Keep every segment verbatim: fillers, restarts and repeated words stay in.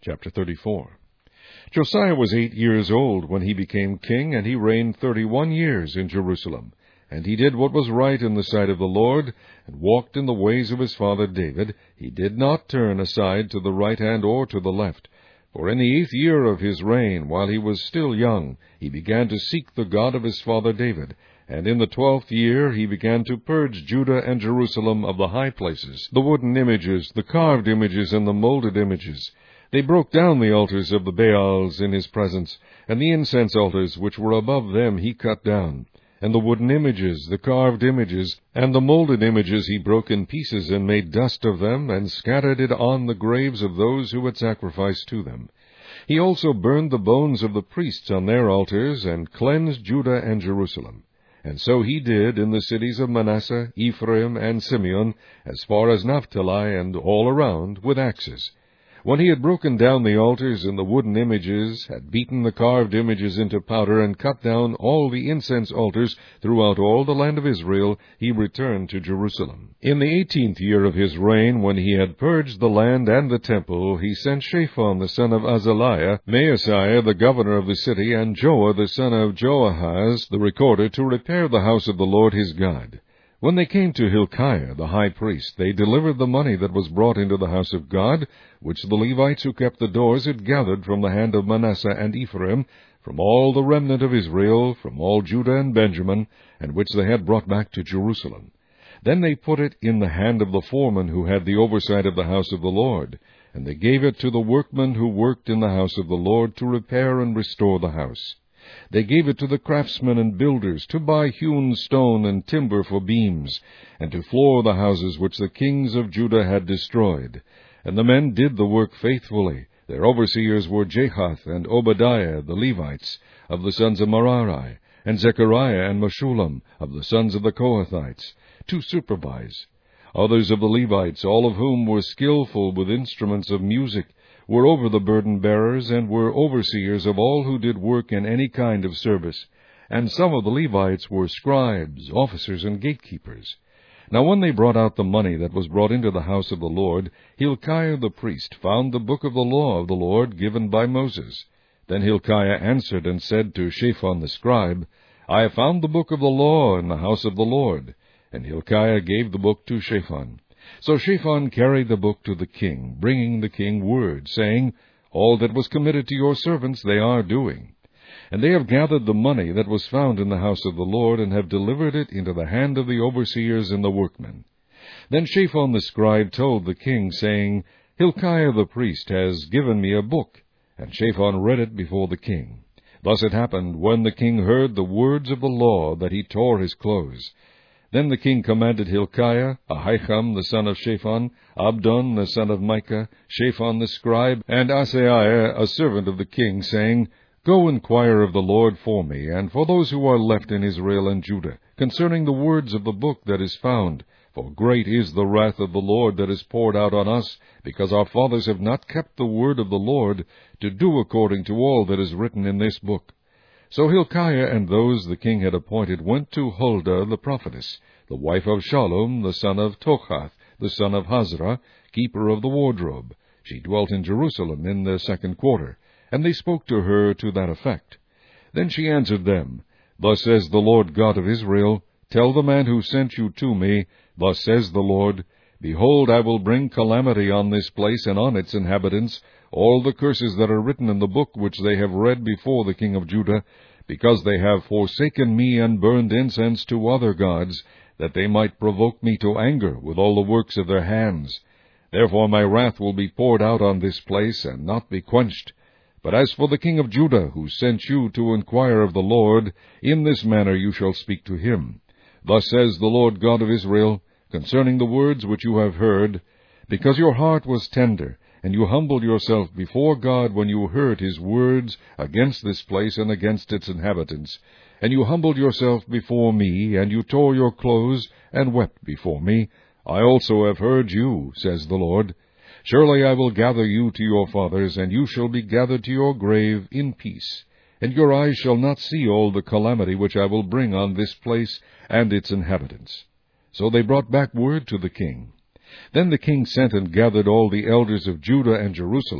Chapter thirty-four. Josiah was eight years old when he became king, and he reigned thirty-one years in Jerusalem. And he did what was right in the sight of the Lord, and walked in the ways of his father David. He did not turn aside to the right hand or to the left. For in the eighth year of his reign, while he was still young, he began to seek the God of his father David. And in the twelfth year he began to purge Judah and Jerusalem of the high places, the wooden images, the carved images, and the molded images. They broke down the altars of the Baals in his presence, and the incense altars which were above them he cut down. And the wooden images, the carved images, and the molded images he broke in pieces, and made dust of them, and scattered it on the graves of those who had sacrificed to them. He also burned the bones of the priests on their altars, and cleansed Judah and Jerusalem. And so he did in the cities of Manasseh, Ephraim, and Simeon, as far as Naphtali, and all around, with axes. When he had broken down the altars and the wooden images, had beaten the carved images into powder, and cut down all the incense altars throughout all the land of Israel, he returned to Jerusalem. In the eighteenth year of his reign, when he had purged the land and the temple, he sent Shaphan the son of Azaliah, Maaseiah the governor of the city, and Joah the son of Joahaz the recorder, to repair the house of the Lord his God. When they came to Hilkiah the high priest, they delivered the money that was brought into the house of God, which the Levites who kept the doors had gathered from the hand of Manasseh and Ephraim, from all the remnant of Israel, from all Judah and Benjamin, and which they had brought back to Jerusalem. Then they put it in the hand of the foreman who had the oversight of the house of the Lord, and they gave it to the workmen who worked in the house of the Lord to repair and restore the house. They gave it to the craftsmen and builders to buy hewn stone and timber for beams, and to floor the houses which the kings of Judah had destroyed. And the men did the work faithfully. Their overseers were Jahath and Obadiah the Levites, of the sons of Merari, and Zechariah and Meshullam, of the sons of the Kohathites, to supervise. Others of the Levites, all of whom were skillful with instruments of music, were over the burden-bearers, and were overseers of all who did work in any kind of service. And some of the Levites were scribes, officers, and gatekeepers. Now when they brought out the money that was brought into the house of the Lord, Hilkiah the priest found the book of the law of the Lord given by Moses. Then Hilkiah answered and said to Shaphan the scribe, I have found the book of the law in the house of the Lord. And Hilkiah gave the book to Shaphan. So Shaphan carried the book to the king, bringing the king word, saying, All that was committed to your servants they are doing. And they have gathered the money that was found in the house of the Lord, and have delivered it into the hand of the overseers and the workmen. Then Shaphan the scribe told the king, saying, Hilkiah the priest has given me a book. And Shaphan read it before the king. Thus it happened, when the king heard the words of the law, that he tore his clothes. Then the king commanded Hilkiah, Ahikam the son of Shaphan, Abdon the son of Micah, Shaphan the scribe, and Asaiah a servant of the king, saying, Go inquire of the Lord for me, and for those who are left in Israel and Judah, concerning the words of the book that is found. For great is the wrath of the Lord that is poured out on us, because our fathers have not kept the word of the Lord, to do according to all that is written in this book. So Hilkiah and those the king had appointed went to Huldah the prophetess, the wife of Shallum the son of Tochath, the son of Hazra, keeper of the wardrobe. She dwelt in Jerusalem in the second quarter, and they spoke to her to that effect. Then she answered them, Thus says the Lord God of Israel, Tell the man who sent you to me, Thus says the Lord, Behold, I will bring calamity on this place and on its inhabitants, all the curses that are written in the book which they have read before the king of Judah, because they have forsaken me and burned incense to other gods, that they might provoke me to anger with all the works of their hands. Therefore my wrath will be poured out on this place, and not be quenched. But as for the king of Judah, who sent you to inquire of the Lord, in this manner you shall speak to him. Thus says the Lord God of Israel, concerning the words which you have heard, because your heart was tender, and you humbled yourself before God when you heard his words against this place and against its inhabitants, and you humbled yourself before me, and you tore your clothes, and wept before me, I also have heard you, says the Lord. Surely I will gather you to your fathers, and you shall be gathered to your grave in peace. And your eyes shall not see all the calamity which I will bring on this place and its inhabitants. So they brought back word to the king. Then the king sent and gathered all the elders of Judah and Jerusalem.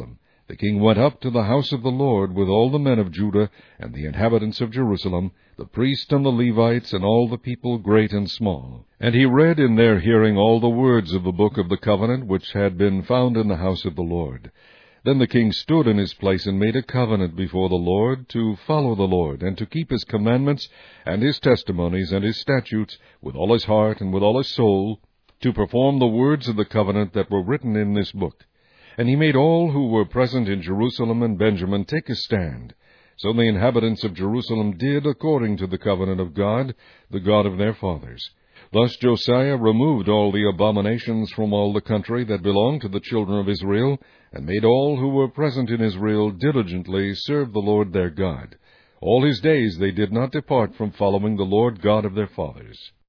The king went up to the house of the Lord with all the men of Judah and the inhabitants of Jerusalem, the priests and the Levites, and all the people, great and small. And he read in their hearing all the words of the book of the covenant which had been found in the house of the Lord. Then the king stood in his place and made a covenant before the Lord to follow the Lord, and to keep his commandments and his testimonies and his statutes with all his heart and with all his soul, to perform the words of the covenant that were written in this book. And he made all who were present in Jerusalem and Benjamin take a stand. So the inhabitants of Jerusalem did according to the covenant of God, the God of their fathers. Thus Josiah removed all the abominations from all the country that belonged to the children of Israel, and made all who were present in Israel diligently serve the Lord their God. All his days they did not depart from following the Lord God of their fathers.